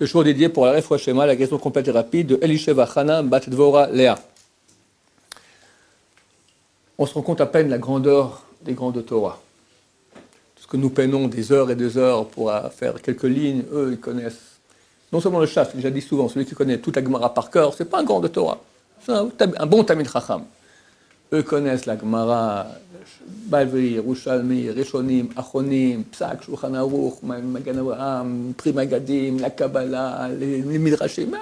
Ce jour dédié pour la Refoua Shema, la guérison complète et rapide de Elisheva Chana Bat Dvora Léa. On se rend compte à peine la grandeur des grands de Torah. Parce que nous peinons des heures et des heures pour faire quelques lignes, eux, ils connaissent. Non seulement le Shas, j'ai déjà dit souvent, celui qui connaît toute la Gemara par cœur, c'est pas un grand de Torah. C'est un bon Tamid Chacham. Eux connaissent la Gemara, Balvi, Yerushalmi, Rishonim, Achonim, Psak, Shulchan Aruch, Magen Avraham, Pri Magadim, la Kabbalah, les Midrashim,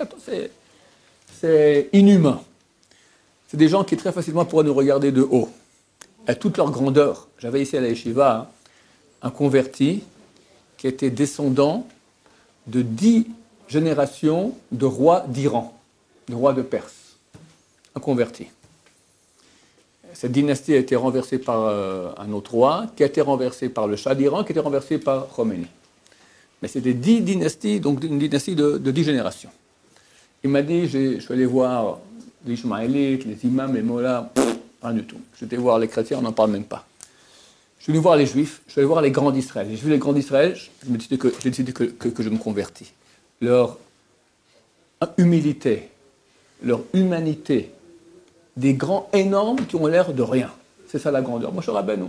c'est inhumain. C'est des gens qui très facilement pourraient nous regarder de haut, à toute leur grandeur. J'avais ici à la Yeshiva un converti qui était descendant de 10 générations de rois d'Iran, de rois de Perse. Un converti. Cette dynastie a été renversée par un autre roi, qui a été renversé par le Shah d'Iran, qui a été renversé par Khomeini. Mais c'était 10 dynasties, donc une dynastie de 10 générations. Il m'a dit, je suis allé voir les Ishmaélites, les imams, les mollahs, rien du tout. Je suis allé voir les chrétiens, on n'en parle même pas. Je suis venu voir les juifs, je suis allé voir les grands d'Israël. J'ai vu les grands d'Israël, j'ai décidé que je me convertis. Leur humilité, leur humanité, des grands énormes qui ont l'air de rien. C'est ça la grandeur. Moshe Rabbeinu,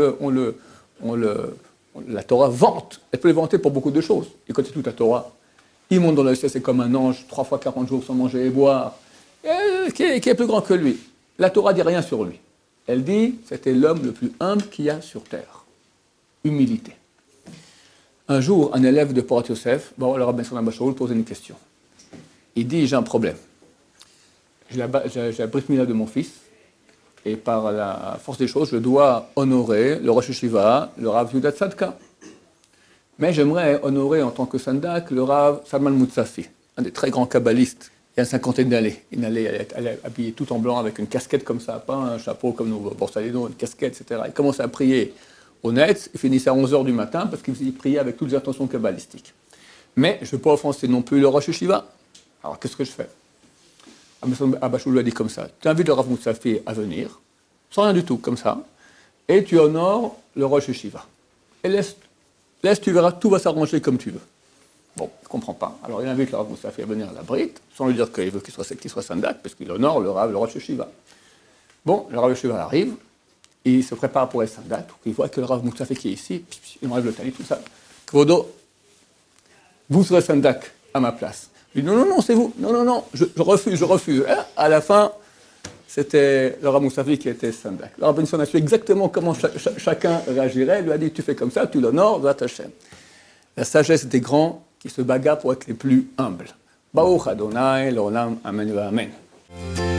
la Torah vante. Elle peut les vanter pour beaucoup de choses. Et quand c'est toute la Torah, il monte dans le ciel, c'est comme un ange, 3 fois 40 jours sans manger et boire. Qui est plus grand que lui. La Torah dit rien sur lui. Elle dit, c'était l'homme le plus humble qu'il y a sur terre. Humilité. Un jour, un élève de Porat Yosef, le rabbin Salman Bashaoul pose une question. Il dit, j'ai un problème. J'ai la brit mila de mon fils, et par la force des choses, je dois honorer le Rosh Yeshiva, le Rav Yehuda Tzadka. Mais j'aimerais honorer en tant que Sandak le Rav Salman Moutsafi, un des très grands kabbalistes. Il y a une cinquantaine d'années. Elle est habillée tout en blanc avec une casquette comme ça, pas un chapeau comme nos borsalino, une casquette, etc. Il commence à prier au net, il finissait à 11h du matin parce qu'il priait avec toutes les intentions kabbalistiques. Mais je ne veux pas offenser non plus le Rosh Yeshiva. Alors qu'est-ce que je fais? Abashou lui a dit comme ça, tu invites le Rav Moutsafi à venir, sans rien du tout, comme ça, et tu honores le Rosh Yeshiva. Et laisse, tu verras, tout va s'arranger comme tu veux. Bon, il ne comprend pas. Alors il invite le Rav Moutsafi à venir à la Brite, sans lui dire qu'il veut qu'il soit Sandak, parce qu'il honore le Rosh Yeshiva. Bon, le Rav Yeshiva arrive, et il se prépare pour être Sandak, il voit que le Rav Moutsafi qui est ici, il enlève le talit, tout ça. Kvodo, vous serez Sandak à ma place. Il dit non, c'est vous. Non, je refuse. À la fin, c'était le Rav Moutsafi qui était Sandak. Le Rav Benson a su exactement comment chacun réagirait. Il lui a dit, tu fais comme ça, tu l'honores, va t'Hachem. La sagesse des grands qui se bagarrent pour être les plus humbles. Baruch Adonai, l'olam, amen, amen.